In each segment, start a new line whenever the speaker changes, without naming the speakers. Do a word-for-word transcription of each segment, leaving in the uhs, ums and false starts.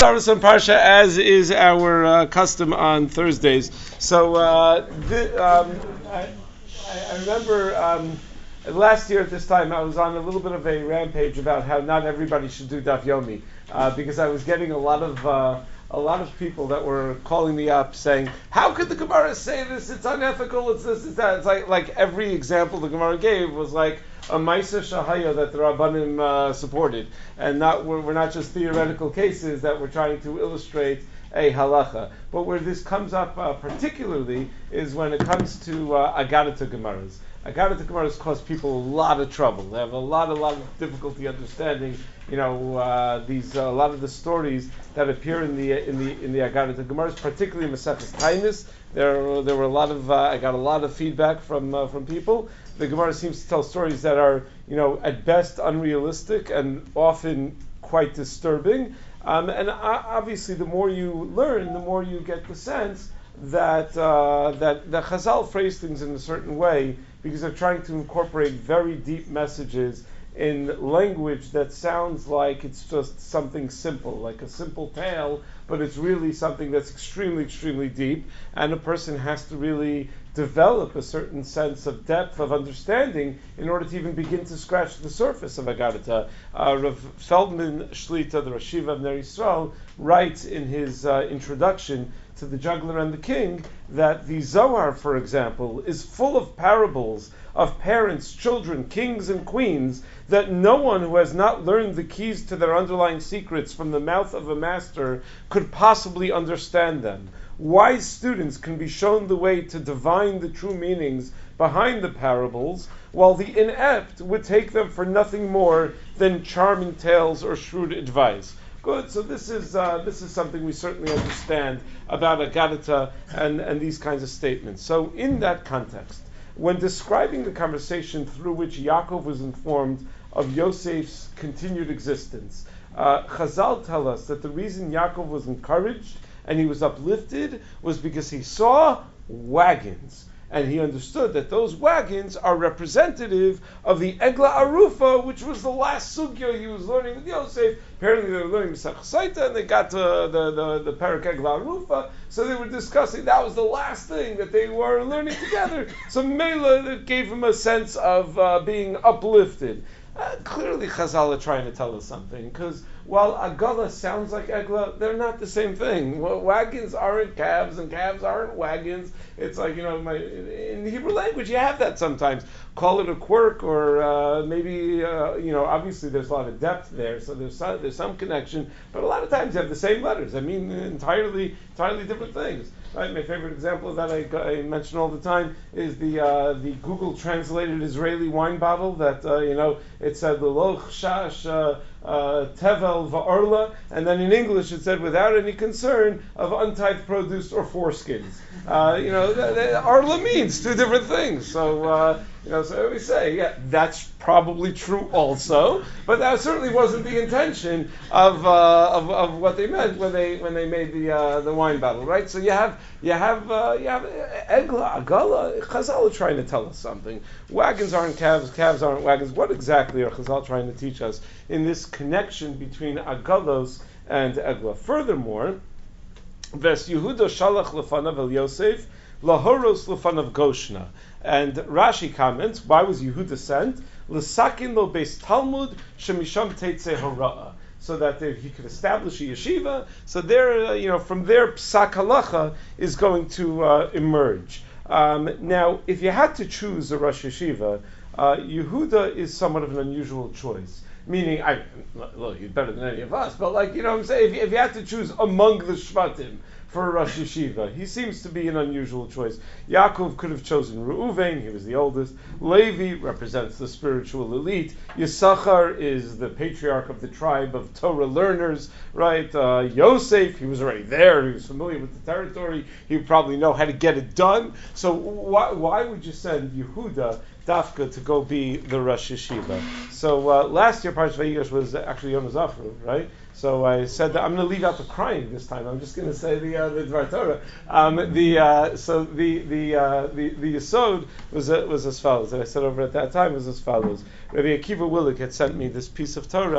Shabbos on Parsha, as is our uh, custom on Thursdays. So uh, the, um, I, I remember um, last year at this time I was on a little bit of a rampage about how not everybody should do Daf Yomi uh, because I was getting a lot of uh, a lot of people that were calling me up saying, "How could the Gemara say this? It's unethical. It's this. It's that." It's like like every example the Gemara gave was like a Maisa Shahaya that the Rabbanim uh, supported, and not we're, we're not just theoretical cases that we're trying to illustrate a halacha. But where this comes up uh, particularly is when it comes to uh, Agadata Gemaras. Agadata Gemaras cause people a lot of trouble. They have a lot, a lot of difficulty understanding, you know, uh, these uh, a lot of the stories that appear in the in the in the Agadata Gemaras, particularly Maseches Tainis. There, there were a lot of uh, I got a lot of feedback from uh, from people. The Gemara seems to tell stories that are, you know, at best unrealistic and often quite disturbing. Um, and uh, obviously, the more you learn, the more you get the sense that uh, that that Chazal phrase things in a certain way because they're trying to incorporate very deep messages in language that sounds like it's just something simple, like a simple tale, but it's really something that's extremely, extremely deep, and a person has to really develop a certain sense of depth of understanding in order to even begin to scratch the surface of Agadata. Uh, Rav Feldman Shlita, the Rashiva of Ner Yisrael, writes in his uh, introduction to The Juggler and the King that the Zohar, for example, is full of parables of parents, children, kings, and queens, that no one who has not learned the keys to their underlying secrets from the mouth of a master could possibly understand them. Wise students can be shown the way to divine the true meanings behind the parables, while the inept would take them for nothing more than charming tales or shrewd advice. Good. So this is uh, this is something we certainly understand about Agadata and, and these kinds of statements. So in that context, when describing the conversation through which Yaakov was informed of Yosef's continued existence, uh, Chazal tell us that the reason Yaakov was encouraged and he was uplifted was because he saw wagons. And he understood that those wagons are representative of the Egla Arufa, which was the last sugya he was learning with Yosef. Apparently they were learning Masech Saita, and they got to the, the, the Perek Egla Arufa, so they were discussing, that was the last thing that they were learning together. So Mela gave him a sense of uh, being uplifted. Uh, clearly Chazal are trying to tell us something, because while Agala sounds like Egla, they're not the same thing. Well, wagons aren't calves, and calves aren't wagons. It's like, you know, my, in the Hebrew language you have that sometimes. Call it a quirk, or uh, maybe, uh, you know, obviously there's a lot of depth there, so there's some, there's some connection, but a lot of times you have the same letters. I mean, entirely, entirely different things. Right? My favorite example of that I, I mention all the time is the uh, the Google translated Israeli wine bottle that uh, you know it said the Loch Shash uh, uh, Tevel Va'orla, and then in English it said without any concern of untithed produce or foreskins. Uh, you know, th- th- Arla means two different things. So uh, you know, so we say, yeah, that's probably true also, but that certainly wasn't the intention of uh, of, of what they meant when they when they made the uh, the wine bottle, right? So you have you have uh, you have Egla, Agala. Chazal are trying to tell us something. Wagons aren't calves, calves aren't wagons. What exactly are Chazal trying to teach us in this connection between Agalos and Egla? Furthermore, Ves Yehuda Shalach lefanav El Yosef lahoros lefanav Goshna. And Rashi comments, why was Yehuda sent? L'sakin lo beis Talmud shemisham teitzei hora'ah. So that there, he could establish a yeshiva. So there, uh, you know, from there, psak halacha is going to uh, emerge. Um, now, if you had to choose a Rosh Yeshiva, uh, Yehuda is somewhat of an unusual choice. Meaning, I look, he's better than any of us, but like, you know what I'm saying? If you, if you had to choose among the Shvatim for a Rosh Yeshiva, he seems to be an unusual choice. Yaakov could have chosen Reuven, he was the oldest. Levi represents the spiritual elite. Yisachar is the patriarch of the tribe of Torah learners, right? Uh, Yosef, he was already there, he was familiar with the territory, he would probably know how to get it done. So why, why would you send Yehuda Dafka to go be the Rosh Yeshiva? So uh, last year, Parshas Vayigash was actually Yom Zafru, right? So I said that I'm going to leave out the crying this time. I'm just going to say the uh, the Dvar Torah. Um, the uh, so the the uh, the the Yesod was uh, was as follows. And I said over at that time was as follows. Rabbi Akiva Willig had sent me this piece of Torah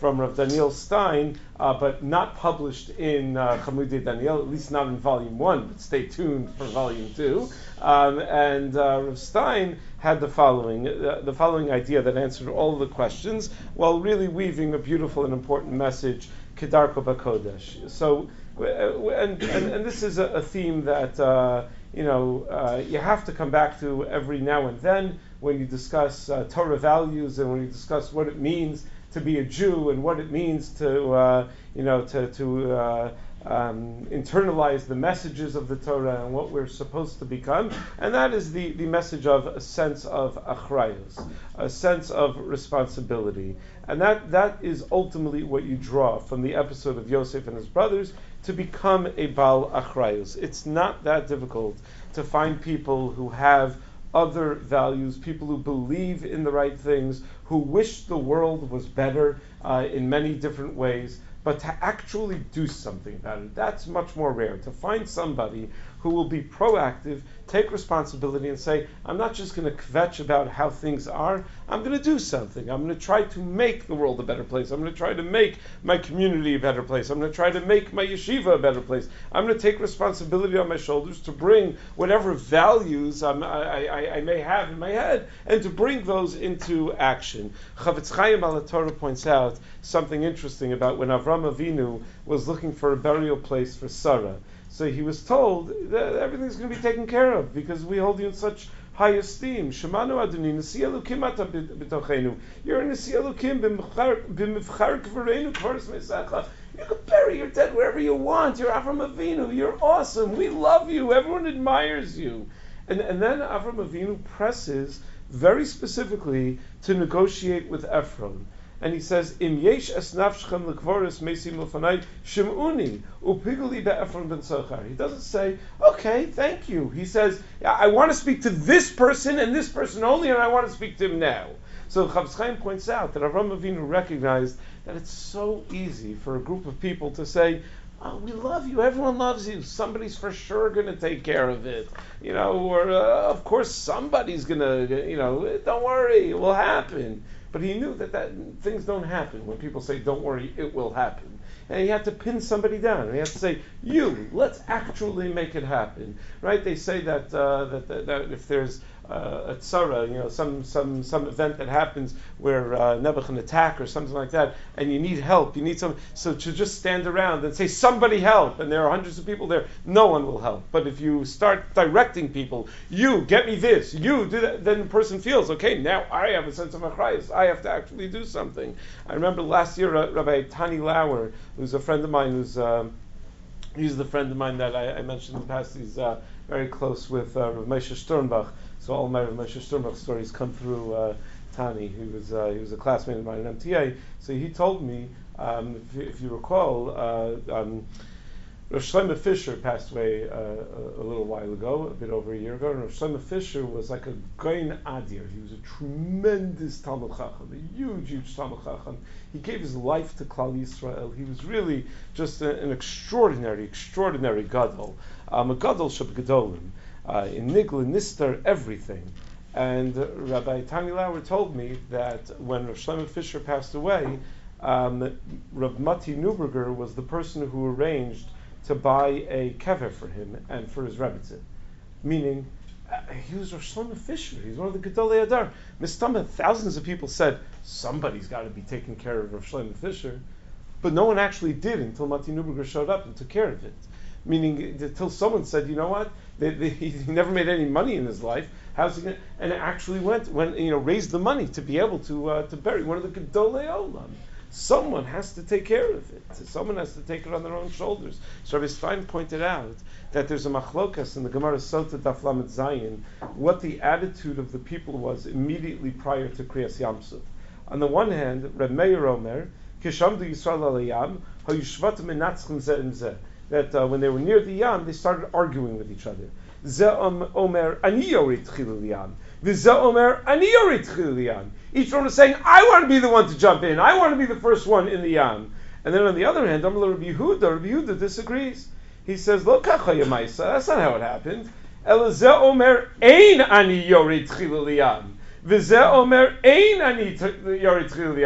from Rav Daniel Stein, uh, but not published in uh, Chamudei Daniel, at least not in volume one, but stay tuned for volume two. Um, and uh, Rav Stein had the following, uh, the following idea that answered all of the questions, while really weaving a beautiful and important message, Kedarko Bakodesh. So, and, and, and this is a, a theme that, uh, you know, uh, you have to come back to every now and then when you discuss uh, Torah values and when you discuss what it means to be a Jew and what it means to, uh, you know, to, to uh, um, internalize the messages of the Torah and what we're supposed to become. And that is the, the message of a sense of achrayus, a sense of responsibility. And that, that is ultimately what you draw from the episode of Yosef and his brothers to become a Baal Achrayus. It's not that difficult to find people who have other values, people who believe in the right things, who wish the world was better uh, in many different ways, but to actually do something about it. That's much more rare. To find somebody who will be proactive, take responsibility and say, I'm not just going to kvetch about how things are, I'm going to do something. I'm going to try to make the world a better place. I'm going to try to make my community a better place. I'm going to try to make my yeshiva a better place. I'm going to take responsibility on my shoulders to bring whatever values um, I, I, I may have in my head and to bring those into action. Chavetz Chaim al Torah points out something interesting about when Avram Avinu was looking for a burial place for Sarah. So he was told that everything's going to be taken care of because we hold you in such high esteem. Shemanu Adoni, Nasi Elokim ata b'tochenu. You're a Nasi Elokim b'mivchar k'vareinu kvaris mesecha. You can bury your dead wherever you want. You're Avram Avinu. You're awesome. We love you. Everyone admires you. And, and then Avram Avinu presses very specifically to negotiate with Ephron. And he says, "Im yesh es nafshchem lekvoris mesim lefanai shemuni upiguli be'Ephron ben Sochar." He doesn't say, "Okay, thank you." He says, "I want to speak to this person and this person only, and I want to speak to him now." So Chavetz Chaim points out that Avram Avinu recognized that it's so easy for a group of people to say, "Oh, we love you. Everyone loves you. Somebody's for sure going to take care of it, you know, or uh, of course somebody's going to, you know, don't worry, it will happen." But he knew that, that things don't happen when people say, "Don't worry, it will happen." And he had to pin somebody down. And he had to say, "You, let's actually make it happen." Right? They say that uh, that, that, that if there's uh, a tzara, you know, some some some event that happens where uh, Nebuch an attack or something like that, and you need help, you need some, so to just stand around and say, "Somebody help," and there are hundreds of people there, no one will help. But if you start directing people, "You get me this, you do that," then the person feels, okay, now I have a sense of achrayus. I have to actually do something. I remember last year, uh, Rabbi Tani Lauer, who's a friend of mine, who's um, he's the friend of mine that I, I mentioned in the past. He's uh, very close with uh, Rav Moshe Sternbach. So all my Rav Moshe Sternbach stories come through uh, Tani. He was uh, he was a classmate of mine at M T A. So he told me, um, if, you, if you recall, uh, um, Rosh Shlomo Fisher passed away uh, a, a little while ago, a bit over a year ago. And Rosh Shlomo Fisher was like a Goin Adir. He was a tremendous Talmud Chacham, a huge, huge Talmud Chacham. He gave his life to Klal Yisrael. He was really just a, an extraordinary, extraordinary Gadol. Um, a Gadol Sheb Gadolim. Uh, in Nigla, Nistar, everything. And uh, Rabbi Tani Lauer told me that when Rav Shlomo Fisher passed away, um, Rav Mati Neuberger was the person who arranged to buy a kever for him and for his rebbitzin. Meaning, uh, he was Rav Shlomo Fisher. He's one of the Gedolei Adar. Mistama, thousands of people said, somebody's got to be taking care of Rav Shlomo Fisher. But no one actually did until Mati Neuberger showed up and took care of it. Meaning, until someone said, you know what, they, they, he never made any money in his life. How's he going? And it actually went, when you know, raised the money to be able to uh, to bury one of the Gedolei Olam. Someone has to take care of it. Someone has to take it on their own shoulders. So Rabbi Stein pointed out that there's a machlokas in the Gemara Sota Daf Lamed Zayin, what the attitude of the people was immediately prior to Kriyas Yamsuf. On the one hand, Reb Meir Omer, Kishamdu Yisrael Alayam, Hayushvatim Enatzchim Zeh im Zeh. That uh, when they were near the Yam, they started arguing with each other. Ze Omer Ani Yorit Chilul Yam. Ze Omer Ani Yorit Chilul Yam. Each one was saying, I want to be the one to jump in. I want to be the first one in the Yam. And then on the other hand, Amar Rabbi Yehuda, Rabbi Yehuda disagrees. He says, Lo kacha yemaisa. That's not how it happened. Ela ze Omer Ein Ani Yorit Chilul Yam. Ze Omer Ein Ani Yorit Chilul Yam.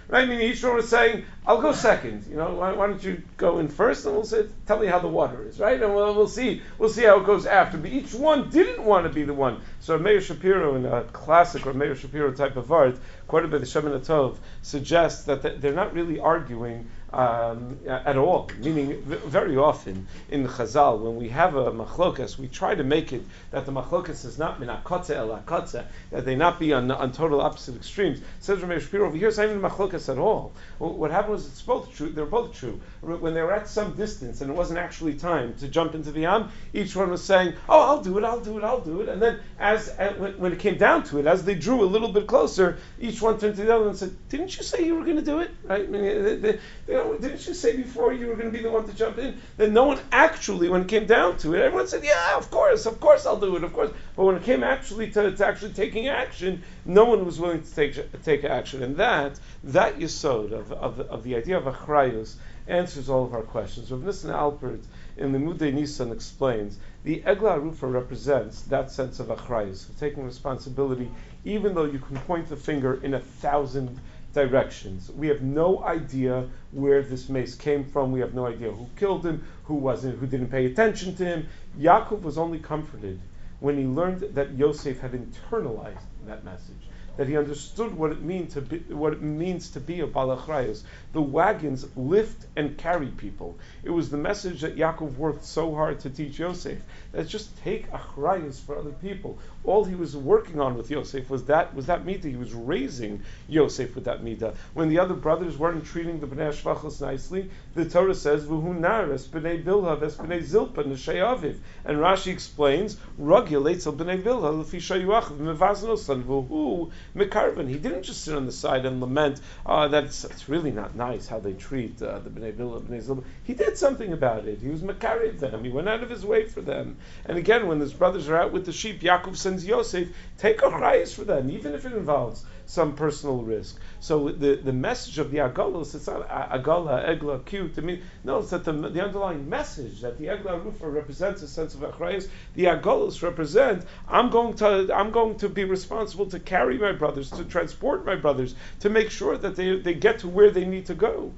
right? I mean, each one was saying, I'll go second. You know, why, why don't you go in first, and we'll say, tell me how the water is, right? And we'll, we'll see, we'll see how it goes after. But each one didn't want to be the one. So Meir Shapiro, in a classic or Meir Shapiro type of art, quoted by the Shemin Tov, suggests that they're not really arguing Um, at all, meaning very often in Chazal, when we have a machlokas, we try to make it that the machlokas is not min akotze el akotze, that they not be on, on total opposite extremes. Says Ramesh Shapiro over here, it's not even machlokas at all. What happened was it's both true. They're both true. When they were at some distance and it wasn't actually time to jump into the Yam, each one was saying, "Oh, I'll do it, I'll do it, I'll do it." And then, as, as when it came down to it, as they drew a little bit closer, each one turned to the other and said, "Didn't you say you were going to do it? Right? I mean, they, they, you know, didn't you say before you were going to be the one to jump in?" Then no one actually, when it came down to it, everyone said, "Yeah, of course, of course, I'll do it, of course." But when it came actually to, to actually taking action, no one was willing to take take action, and that that yesod of of, of the idea of achrayus answers all of our questions. Rav Nissen Alpert in the Limudei Nisan explains the Egla Arufa represents that sense of achrayus, of taking responsibility, even though you can point the finger in a thousand directions. We have no idea where this mace came from. We have no idea who killed him, who wasn't, who didn't pay attention to him. Yaakov was only comforted when he learned that Yosef had internalized that message, that he understood what it mean to be, what it means to be a balachrayos. The wagons lift and carry people. It was the message that Yaakov worked so hard to teach Yosef. That just take achrayos for other people. All he was working on with Yosef was that was that midah. He was raising Yosef with that midah. When the other brothers weren't treating the bnei shvachos nicely, the Torah says, "V'hu nares bnei Bilha ves bnei Zilpa neshei aviv." And Rashi explains, "Ragil eitzel bnei Bilha lefi shayuachav mevaznosan v'hu mekarven." He didn't just sit on the side and lament, uh, that it's, it's really not nice how they treat uh, the bnei Bilha, bnei Zilpa. He did something about it. He was mekarev them. He went out of his way for them. And again, when his brothers are out with the sheep, Yaakov sends Yosef, take a chayis for them, even if it involves some personal risk. So the, the message of the agalos, it's not agala, egla, cute. I mean, no, it's that the, the underlying message that the egla rufa represents a sense of achrayus. The agalos represent, I'm going to I'm going to be responsible to carry my brothers, to transport my brothers, to make sure that they, they get to where they need to go.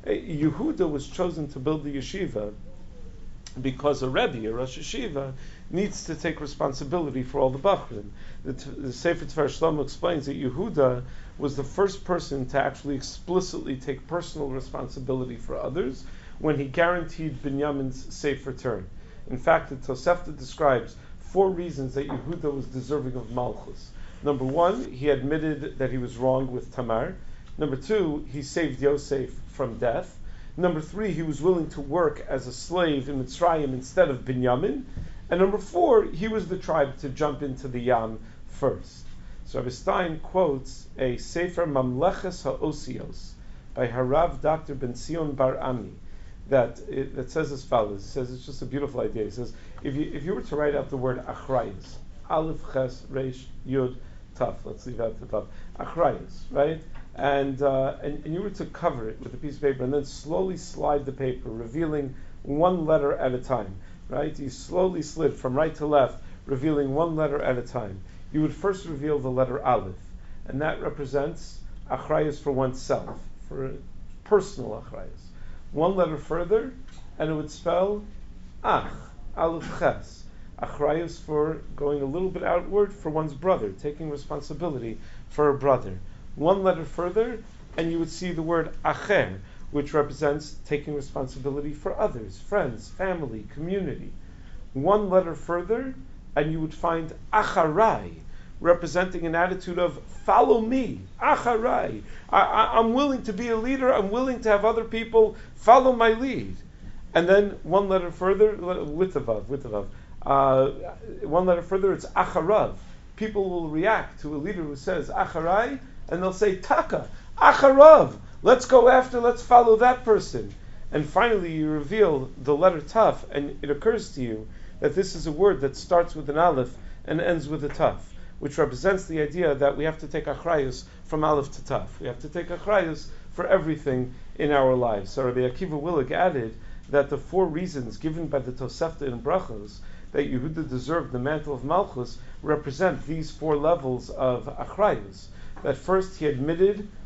Yehuda was chosen to build the yeshiva because a Rebbe, a Rosh Yeshiva, needs to take responsibility for all the Bachrim. The, the Sefer Tver Shlomo explains that Yehuda was the first person to actually explicitly take personal responsibility for others when he guaranteed Binyamin's safe return. In fact, the Tosefta describes four reasons that Yehuda was deserving of Malchus. Number one, he admitted that he was wrong with Tamar. Number two, he saved Yosef from death. Number three, he was willing to work as a slave in Mitzrayim instead of Binyamin. And number four, he was the tribe to jump into the Yam first. So Rabbi Stein quotes a Sefer Mamleches HaOsios by Harav Doctor Ben Sion Bar Ami that, it, that says as follows. He says it's just a beautiful idea. He says, if you if you were to write out the word Achrayus, Aleph, Ches, Reish, Yud, Taf, let's leave out the Taf, Achrayus, right? And, uh, and and you were to cover it with a piece of paper and then slowly slide the paper, revealing one letter at a time, right? You slowly slid from right to left, revealing one letter at a time. You would first reveal the letter Aleph, and that represents achrayus for oneself, for personal achrayus. One letter further, and it would spell Ach, Aleph Ches, achrayus for going a little bit outward for one's brother, taking responsibility for a brother. One letter further, and you would see the word acher, which represents taking responsibility for others, friends, family, community. One letter further, and you would find acharai, representing an attitude of follow me, acharai. I, I, I'm willing to be a leader. I'm willing to have other people follow my lead. And then one letter further, witavav, witavav. Uh, one letter further, it's acharav. People will react to a leader who says acharai, and they'll say, Taka, Acharav, let's go after, let's follow that person. And finally you reveal the letter Taf, and it occurs to you that this is a word that starts with an Aleph and ends with a Taf, which represents the idea that we have to take Achrayus from Aleph to Taf. We have to take Achrayus for everything in our lives. So Rabbi Akiva Willig added that the four reasons given by the Tosefta in Brachos that Yehuda deserved the mantle of Malchus represent these four levels of Achrayus. That first he admitted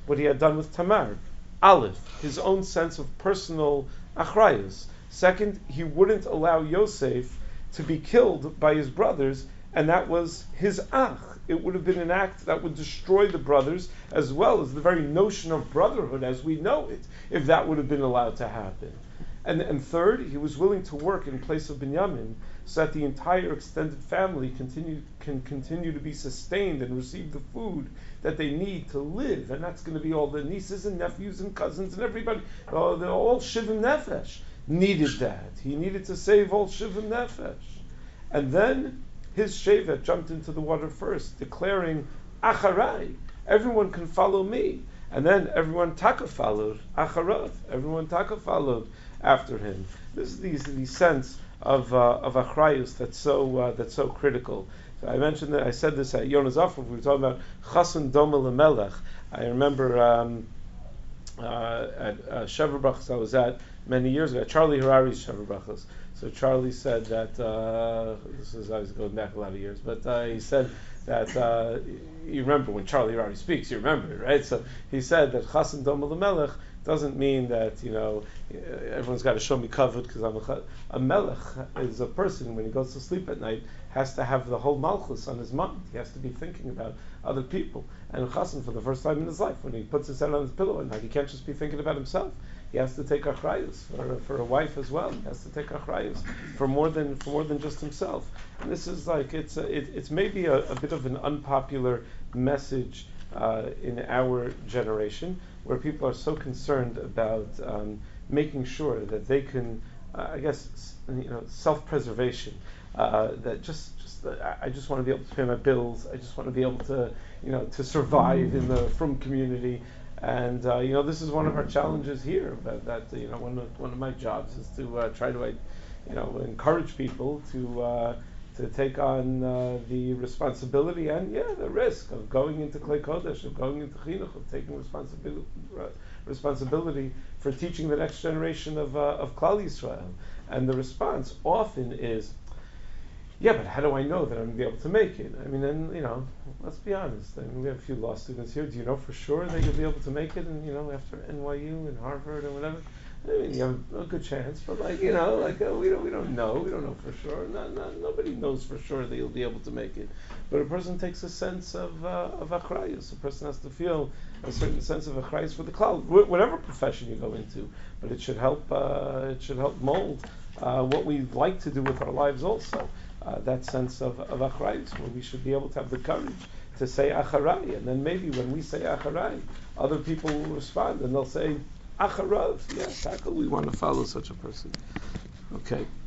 what he had done with Tamar. Aleph, his own sense of personal achrayus. Second, he wouldn't allow Yosef to be killed by his brothers, and that was his ach. It would have been an act that would destroy the brothers, as well as the very notion of brotherhood as we know it, if that would have been allowed to happen. And, and third, he was willing to work in place of Binyamin so that the entire extended family continue, can continue to be sustained and receive the food that they need to live. And that's going to be all the nieces and nephews and cousins and everybody. Oh, they're all Shivim Nefesh needed that. He needed to save all Shivim Nefesh. And then his Shevet jumped into the water first, declaring, Acharai, everyone can follow me. And then everyone taka followed, Acharav, everyone taka followed after him. This is the, the sense of uh, of achrayus that's so uh, that's so critical. So I mentioned that I said this at Yonah Zafra. We were talking about Chasan Doma Lemelech. I remember um, uh, at uh, Shever Brachas I was at many years ago. Charlie Harari's Shever Brachas. So Charlie said that uh, this is I was going back a lot of years, but uh, he said that uh, you remember when Charlie Harari speaks, you remember it, right? So he said that Chasan Doma Lemelech doesn't mean that, you know, everyone's got to show me covered because I'm a, a melech is a person when he goes to sleep at night has to have the whole malchus on his mind. He has to be thinking about other people. And Chassan, for the first time in his life, when he puts his head on his pillow at night, he can't just be thinking about himself. He has to take achrayus for for a wife as well. He has to take achrayus for more than for more than just himself. And this is like it's a, it, it's maybe a, a bit of an unpopular message uh, in our generation, where people are so concerned about um, making sure that they can, uh, I guess, you know, self-preservation. Uh, that just, just uh, I just want to be able to pay my bills. I just want to be able to, you know, to survive in the frum community. And uh, you know, this is one of our challenges here. That, that you know, one of one of my jobs is to uh, try to, uh, you know, encourage people to. Uh, to take on uh, the responsibility and, yeah, the risk of going into Klei Kodesh, of going into Chinuch, of taking responsibility, uh, responsibility for teaching the next generation of uh, of Klal Yisrael. And the response often is, yeah, but how do I know that I'm going to be able to make it? I mean, and, you know, let's be honest. I mean, we have a few law students here. Do you know for sure that you'll be able to make it, and, you know, after N Y U and Harvard and whatever? I mean, you have a good chance, but like you know, like uh, we don't we don't know, we don't know for sure. Not, not, nobody knows for sure that you'll be able to make it. But a person takes a sense of uh, of achrayus. A person has to feel a certain sense of achrayus for the klal, wh- whatever profession you go into. But it should help. Uh, it should help mold uh, what we like to do with our lives. Also, uh, that sense of of achrayus, where we should be able to have the courage to say acharai, and then maybe when we say acharai, other people will respond and they'll say. Acharav, yes, tackle, we want to follow such a person. Okay.